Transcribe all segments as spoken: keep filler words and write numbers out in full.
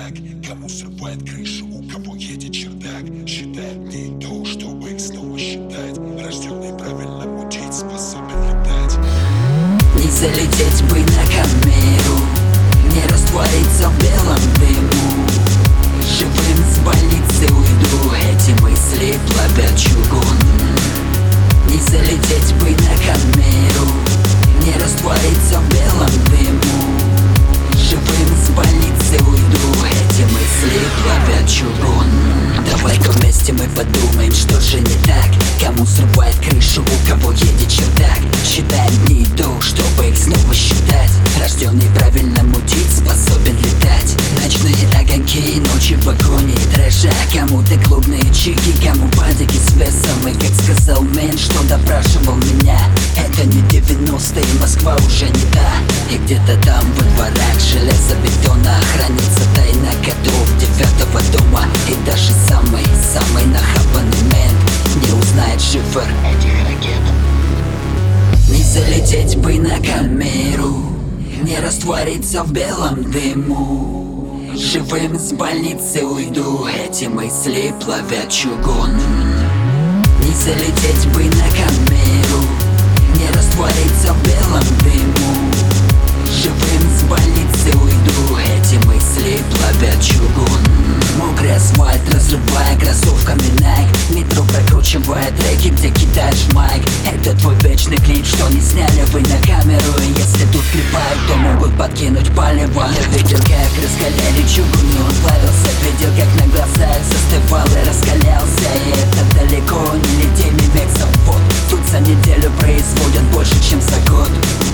чердак, кому срывает крышу, у кого едет чердак. Считает дней то, чтобы их снова считать. Рожденный правильно мутить, способен летать. Не залететь бы на камеру, не раствориться в белом дыму. Живым с больницы уйду, эти мысли плавят чугун. Не залететь бы на камеру, не раствориться в белом дыму. Живым с больницы уйду, эти мысли плавят чугун. Давай-ка вместе мы подумаем, что же не так. Кому срывает крышу, у кого едет чердак. Считаем дни до, чтобы их снова считать. Рожденный правильно мутить, способен летать. Ночные огоньки и ночи в вагоне и дрожа. Кому-то клубные чики, кому падики с весом. И как сказал Мэн, что допрашивал меня, это не девяностые, Москва уже не та. И где-то там во дворах железобетона хранится тайна кодов девятого дома. И даже самый-самый нахапанный Мэн не узнает шифр этих ракет. Не залететь бы на камеру, не раствориться в белом дыму. Живым с больницы уйду, эти мысли плавят чугун. Не залететь бы на камеру, не раствориться в белом дыму. Живым с больницы уйду, эти мысли плавят чугун. Мокрый асфальт, разрывая кроссовками Nike. Метро прокручивая треки, где кидаешь майк. Это твой вечный клип, что не сняли вы на камеру. И если тут клепают, то могут подкинуть палево. Я видел, как раскаляли чугун, и он плавился. Видел, как на глазах застывал и раскалялся. И это далеко не литейный век завод. Тут за неделю производят больше, чем за год.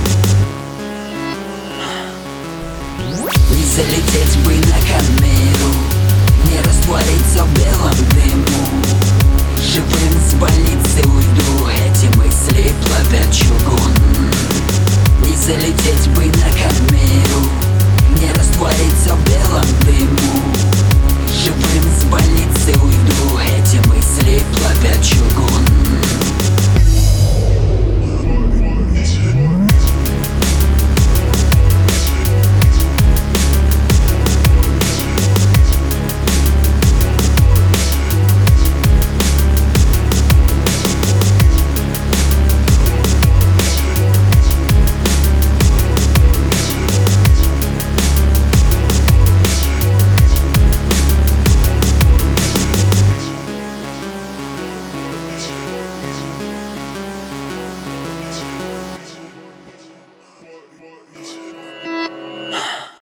Не залететь бы на камеру, не раствориться в белом дыму. Живым с больницы уйду, эти мысли плавят чугун. Не залететь бы на камеру,